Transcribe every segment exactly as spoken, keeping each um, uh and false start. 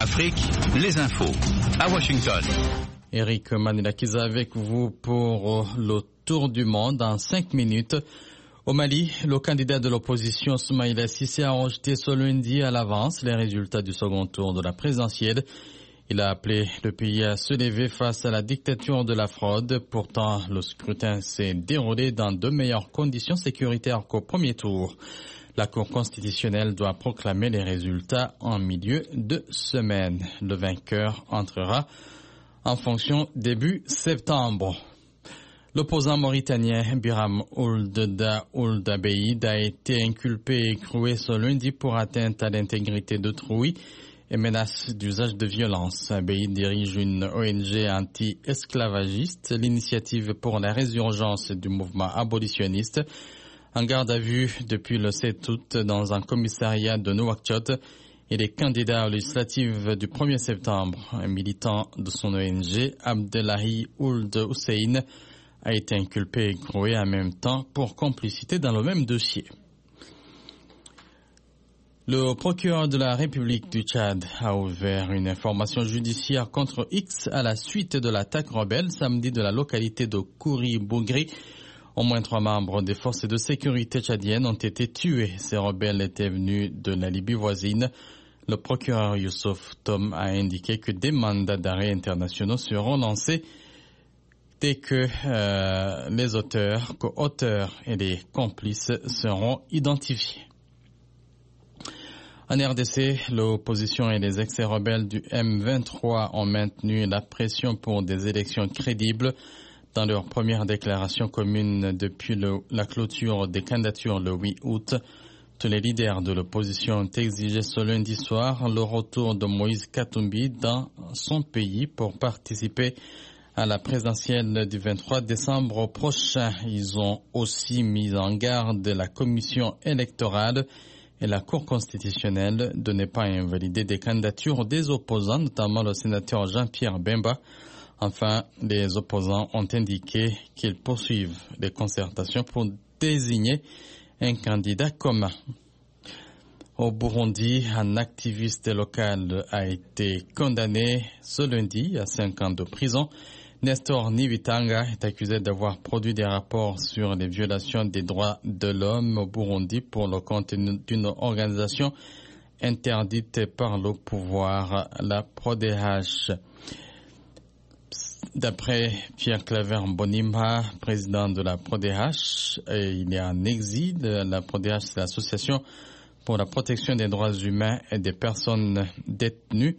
Afrique, les infos à Washington. Eric Manilakiza avec vous pour le tour du monde en cinq minutes. Au Mali, le candidat de l'opposition Soumaïla Cissé a rejeté ce lundi à l'avance les résultats du second tour de la présidentielle. Il a appelé le pays à se lever face à la dictature de la fraude. Pourtant, le scrutin s'est déroulé dans de meilleures conditions sécuritaires qu'au premier tour. La Cour constitutionnelle doit proclamer les résultats en milieu de semaine. Le vainqueur entrera en fonction début septembre. L'opposant mauritanien Biram Ould Ould Abeid a été inculpé et écroué ce lundi pour atteinte à l'intégrité d'autrui et menace d'usage de violence. Abeid dirige une O N G anti-esclavagiste, l'initiative pour la résurgence du mouvement abolitionniste, en garde à vue depuis le sept août dans un commissariat de Nouakchott. Il est candidat aux législatives du premier septembre. Un militant de son O N G, Abdellahi Ould Hussein, a été inculpé et écroué en même temps pour complicité dans le même dossier. Le procureur de la République du Tchad a ouvert une information judiciaire contre X à la suite de l'attaque rebelle samedi de la localité de Kouri-Bougri. Au moins trois membres des forces de sécurité tchadiennes ont été tués. Ces rebelles étaient venus de la Libye voisine. Le procureur Youssouf Tom a indiqué que des mandats d'arrêt internationaux seront lancés dès que euh, les auteurs, co-auteurs et les complices seront identifiés. En R D C, l'opposition et les ex-rebelles du M vingt-trois ont maintenu la pression pour des élections crédibles. Dans leur première déclaration commune depuis le, la clôture des candidatures le huit août, tous les leaders de l'opposition ont exigé ce lundi soir le retour de Moïse Katumbi dans son pays pour participer à la présidentielle du vingt-trois décembre prochain. Ils ont aussi mis en garde la commission électorale et la Cour constitutionnelle de ne pas invalider des candidatures des opposants, notamment le sénateur Jean-Pierre Bemba. Enfin, les opposants ont indiqué qu'ils poursuivent les concertations pour désigner un candidat commun. Au Burundi, un activiste local a été condamné ce lundi à cinq ans de prison. Nestor Nibitanga est accusé d'avoir produit des rapports sur les violations des droits de l'homme au Burundi pour le compte d'une organisation interdite par le pouvoir, la PRODH. D'après Pierre Claver Mbonimpa, président de la PRODH, il est en exil. La PRODH, c'est l'association pour la protection des droits humains et des personnes détenues.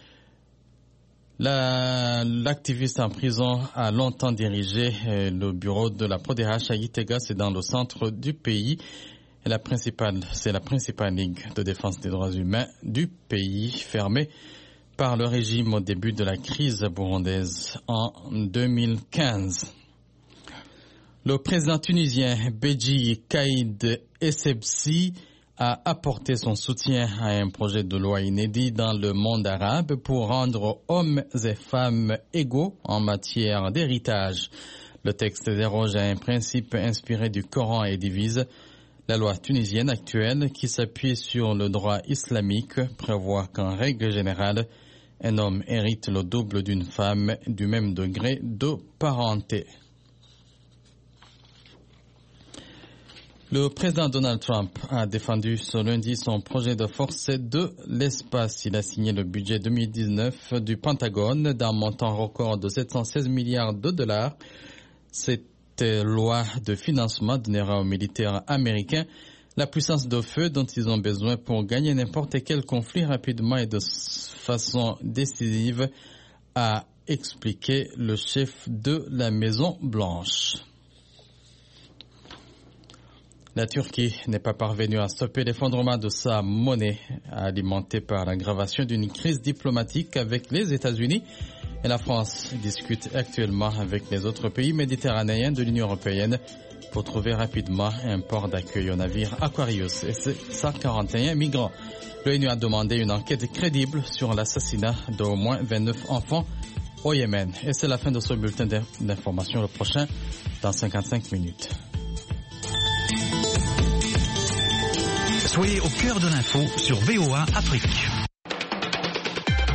La, l'activiste en prison a longtemps dirigé le bureau de la PRODH à Gitega, c'est dans le centre du pays. Et la principale, c'est la principale ligue de défense des droits humains du pays, fermée par le régime au début de la crise burundaise en deux mille quinze. Le président tunisien Beji Caïd Essebsi a apporté son soutien à un projet de loi inédit dans le monde arabe pour rendre hommes et femmes égaux en matière d'héritage. Le texte déroge à un principe inspiré du Coran et divise. La loi tunisienne actuelle, qui s'appuie sur le droit islamique, prévoit qu'en règle générale, un homme hérite le double d'une femme du même degré de parenté. Le président Donald Trump a défendu ce lundi son projet de force de l'espace. Il a signé le budget deux mille dix-neuf du Pentagone d'un montant record de sept cent seize milliards de dollars. Cette loi de financement donnera aux militaires américains la puissance de feu dont ils ont besoin pour gagner n'importe quel conflit rapidement et de façon décisive, a expliqué le chef de la Maison Blanche. La Turquie n'est pas parvenue à stopper l'effondrement de sa monnaie, alimentée par l'aggravation d'une crise diplomatique avec les États-Unis. Et la France discute actuellement avec les autres pays méditerranéens de l'Union européenne pour trouver rapidement un port d'accueil au navire Aquarius et ses cent quarante et un migrants. L'ONU a demandé une enquête crédible sur l'assassinat d'au moins vingt-neuf enfants au Yémen. Et c'est la fin de ce bulletin d'information. Le prochain dans cinquante-cinq minutes. Soyez au cœur de l'info sur V O A Afrique.